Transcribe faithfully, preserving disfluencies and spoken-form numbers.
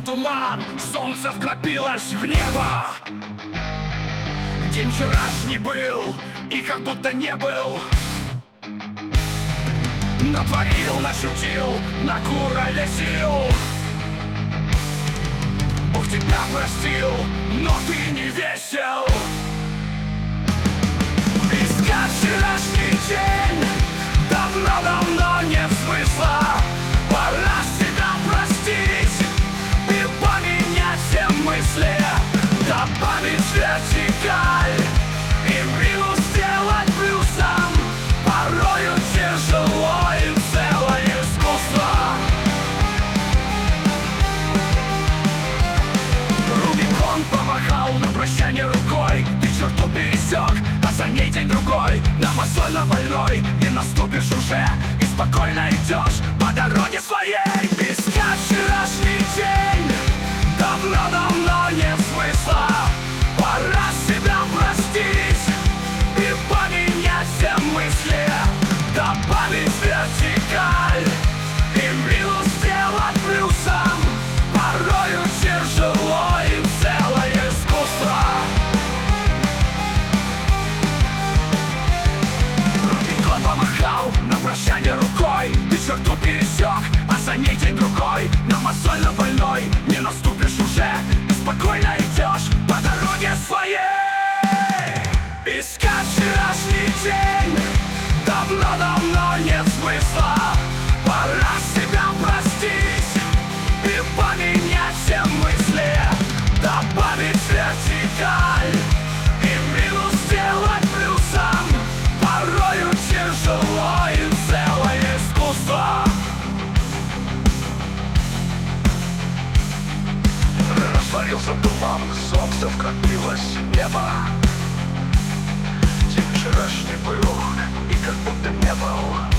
туман, солнце вкрапилось в небо. День вчерашний был и как будто не был. Натворил, нашутил, накурали сил. Бог тебя простил, но ты не весел. Искать вчерашний день давно-давно нет смысла. Пора себя простить и поменять все мысли. Добавить вертикаль и минус сделать плюсом. Порою тяжело и целое искусство. Рубикон помахал на прощание рукой. Ты черту пересек, а за ней день-другой. На мозоль больной не наступишь уже. И спокойно идешь по дороге своей. Искать вчерашний день давно-давно нет смысла. Пора себя простить и поменять все мысли. Добавить вертикаль и минус сделать плюсом. Порою тяжело и целое искусство. Рубикон помахал на прощание рукой. Ты черту пересек, а за ней день-другой. На мозоль больной не наступишь уже. И спокойно идешь по дороге своей. Искать вчерашний день давно-давно нет смысла. Пора себя простить и поменять все мысли. Добавить вертикаль и минус сделать плюсом. Порою тяжело и целое искусство. Растворился туман, солнце вкрапилось в небо. День вчерашний был и как будто не был.